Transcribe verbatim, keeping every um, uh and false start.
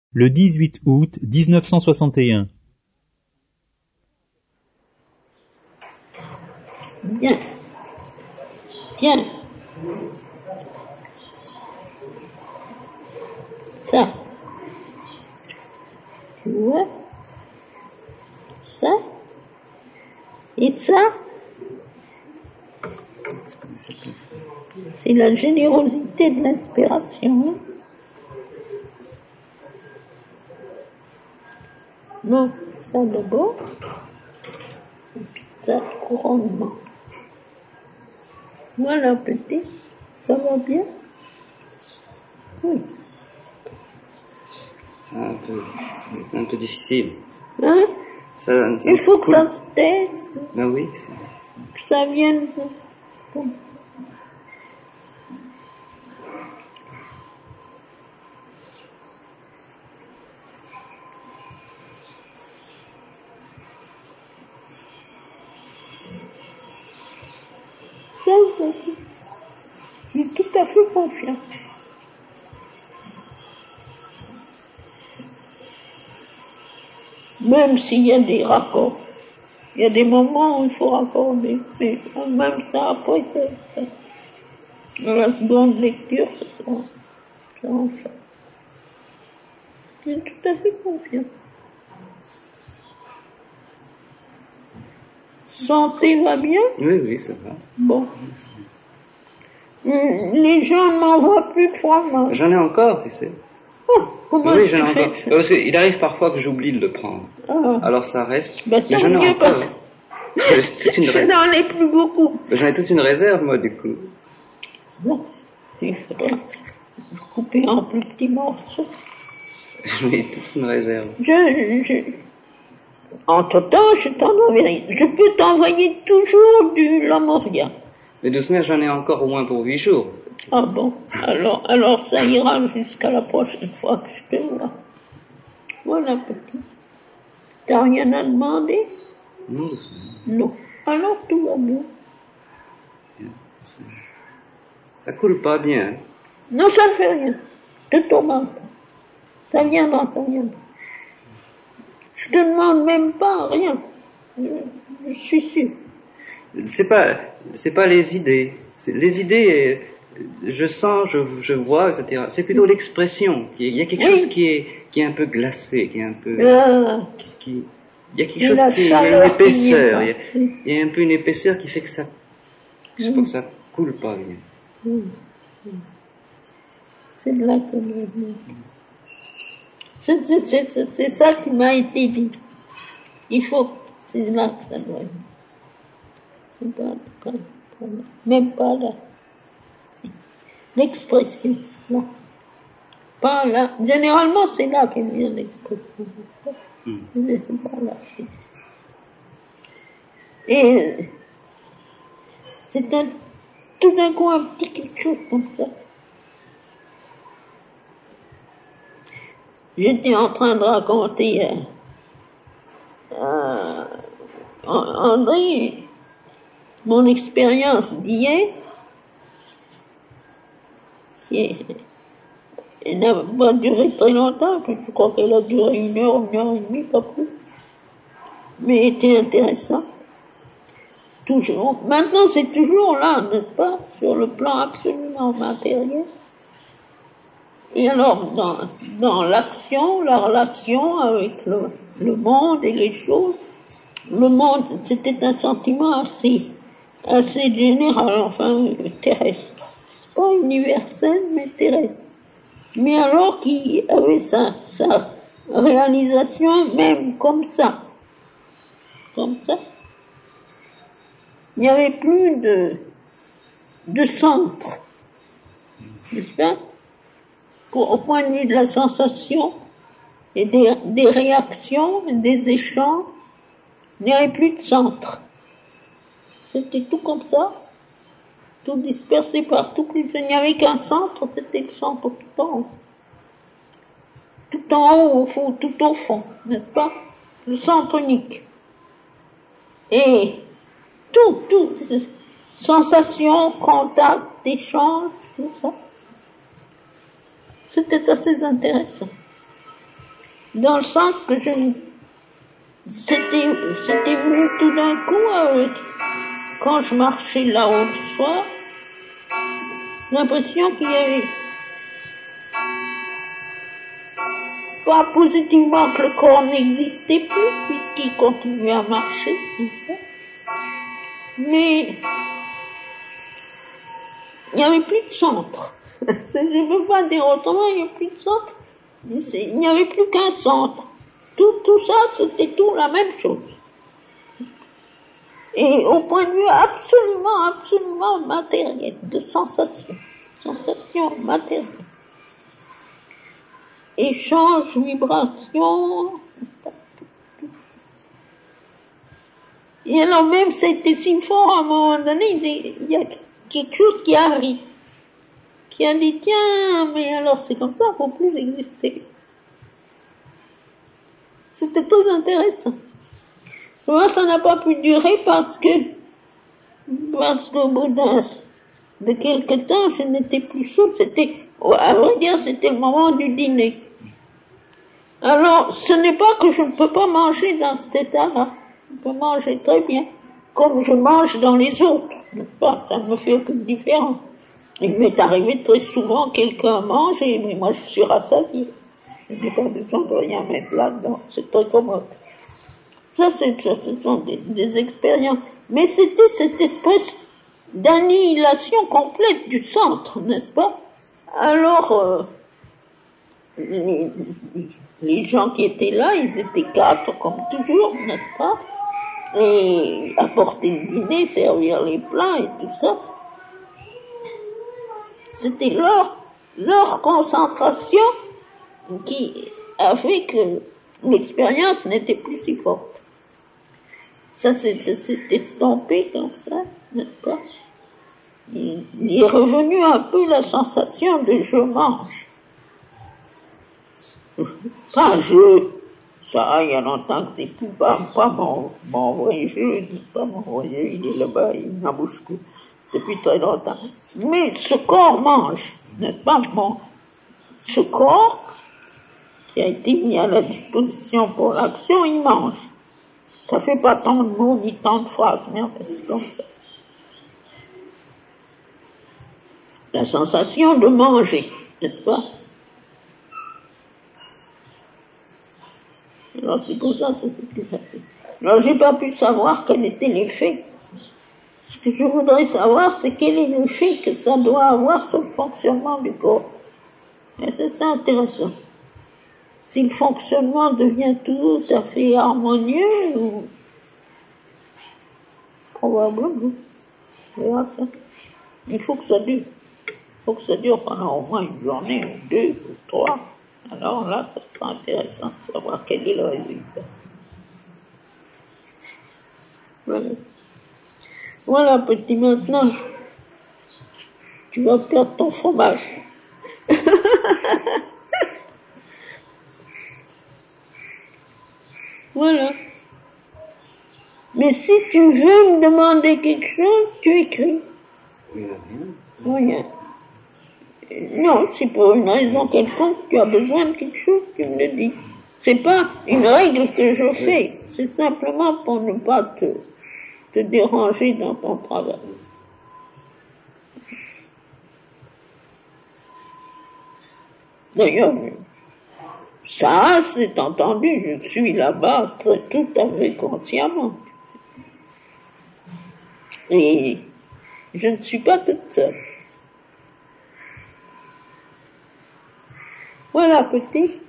Le dix-huit août mille neuf cent soixante et un. Bien. Tiens. Ça. Tu vois? Ça. Et ça. C'est la générosité de l'inspiration. Non, ça d'abord. Et puis ça, le couronnement. Voilà, petit. Ça va bien? Oui. C'est un peu, c'est un peu difficile. Hein? Ça, ça Il faut que coule. ça se taise. Ben oui, c'est, c'est... Que ça vienne. Ça, j'ai tout à fait confiance. Même s'il y a des raccords. Il y a des moments où il faut raccorder. Mais même ça, après, ça, ça. Dans la seconde lecture, ça sera, ça en fait. J'ai tout à fait confiance. Santé va bien? Oui, oui, ça va. Bon. Les gens ne m'envoient plus de fromage. J'en ai encore, tu sais. Oh, comment Oui, tu j'en ai fais encore. ça? Parce qu'il arrive parfois que j'oublie de le prendre. Ah. Alors ça reste. Bah, mais tant j'en ai mieux, encore. parce- J'ai toute une Je ré- n'en ai plus beaucoup. J'en ai toute une réserve, moi, du coup. Bon, il faudra couper en plus petits morceaux. J'en ai toute une réserve. Je, je, entre-temps, je t'en enverrai. Je peux t'envoyer toujours du Lamoria. Mais doucement, j'en ai encore au moins pour huit jours. Ah bon, alors, alors ça ira jusqu'à la prochaine fois que je te vois. Voilà, petit. T'as rien à demander? Non, doucement. Non. Alors tout va bien. Ça coule pas bien. Non, ça ne fait rien. Ne tourmente pas. Ça viendra, ça viendra. Je te demande même pas rien. Je, je suis sûr. C'est pas, c'est pas les idées. C'est les idées, euh, je sens, je, je vois, et cetera. C'est plutôt l'expression. Il y a quelque Oui. chose qui est, qui est un peu glacé, qui est un peu, Ah, qui, il y a quelque Et chose la qui, il y a une chaleur qui vient épaisseur. pas. Il y, a, il y a un peu une épaisseur qui fait que ça, je pense que ça coule pas bien. c'est de là que ça doit venir. C'est, c'est, c'est, c'est, c'est ça qui m'a été dit. Il faut, c'est là que ça doit venir. C'est pas, pas, pas là. Même pas là. Si. L'expression, là. Pas là. Généralement, c'est là qu'elle vient l'expression. Mais c'est pas là. Et c'est un, tout d'un coup un petit quelque chose comme ça. J'étais en train de raconter à, à André mon expérience d'hier, qui est, elle n'a pas duré très longtemps, je crois qu'elle a duré une heure, une heure et demie, pas plus, mais était intéressant. Toujours. Maintenant, c'est toujours là, n'est-ce pas, sur le plan absolument matériel. Et alors, dans, dans l'action, la relation avec le, le monde et les choses, le monde, c'était un sentiment assez, assez général, enfin, terrestre. Pas universel, mais terrestre. Mais alors qui avait sa, sa réalisation même comme ça. Comme ça. Il n'y avait plus de, de centre. N'est-ce pas? Pour, au point de vue de la sensation et des, des réactions, des échanges, il n'y avait plus de centre. C'était tout comme ça, tout dispersé partout. Il n'y avait qu'un centre, c'était le centre tout en haut. Tout en haut, au fond, tout au fond, n'est-ce pas? Le centre unique. Et tout, tout, sensation, contact, échange, tout ça. C'était assez intéressant. dans le sens que je, c'était, c'était venu tout d'un coup avec, quand je marchais là-haut le soir, l'impression qu'il y avait, pas positivement que le corps n'existait plus, puisqu'il continuait à marcher, mais il n'y avait plus de centre. Je ne peux pas dire autrement, il n'y a plus de centre. Il n'y avait plus qu'un centre. Tout, tout ça, c'était tout la même chose. Et au point de vue absolument, absolument matériel, de sensation. Sensation matérielle. Échange, vibration. Et alors même, c'était si fort à un moment donné, il y a quelque chose qui arrive. Qui a dit, tiens, mais alors c'est comme ça, il ne faut plus exister. C'était très intéressant. Souvent, ça n'a pas pu durer parce que, parce qu'au bout d'un, de quelque temps, je n'étais plus chaude. C'était, à vrai dire, c'était le moment du dîner. Alors, ce n'est pas que je ne peux pas manger dans cet état-là. Je peux manger très bien, comme je mange dans les autres, n'est-ce pas? Ça ne me fait aucune différence. Il m'est arrivé très souvent quelqu'un mange, mais moi je suis rassasiée. Je n'ai pas besoin de rien mettre là-dedans, c'est très commode. Ça, c'est, ça ce sont des, des expériences. Mais c'était cette espèce d'annihilation complète du centre, n'est-ce pas? Alors, euh, les, les gens qui étaient là, ils étaient quatre comme toujours, n'est-ce pas? Et apporter le dîner, servir les plats et tout ça. C'était leur, leur concentration qui a fait que l'expérience n'était plus si forte. Ça s'est estompé comme ça, n'est-ce pas? Il, il est revenu un peu la sensation de je mange. Pas je. Ça, il y a longtemps que c'est plus pas, pas mon, mon vrai jeu, je dis pas mon vrai jeu, il est là-bas, il n'en bouge plus depuis très longtemps. Mais ce corps mange, n'est-ce pas? Bon, ce corps qui a été mis à la disposition pour l'action, il mange. Ça fait pas tant de mots ni tant de phrases, mais en fait, c'est comme ça. La sensation de manger, n'est-ce pas? Alors c'est pour ça que c'est plus facile. Alors j'ai pas pu savoir quel était l'effet. Ce que je voudrais savoir, c'est quel est l'effet que ça doit avoir sur le fonctionnement du corps. Et c'est ça intéressant. Si le fonctionnement devient tout à fait harmonieux, ou probablement, ça. Il faut que ça dure. Il faut que ça dure pendant au moins une journée, ou deux, ou trois. Alors là, ça sera intéressant de savoir quel est le résultat. Voilà. Voilà, petit, maintenant, tu vas perdre ton fromage. Voilà. Mais si tu veux me demander quelque chose, tu écris. Rien. Non, si pour une raison quelconque tu as besoin de quelque chose, tu me le dis. C'est pas une règle que je fais, c'est simplement pour ne pas te, te déranger dans ton travail. D'ailleurs, ça, c'est entendu, je suis là-bas très, tout à fait consciemment. Et je ne suis pas toute seule. Voilà, petit.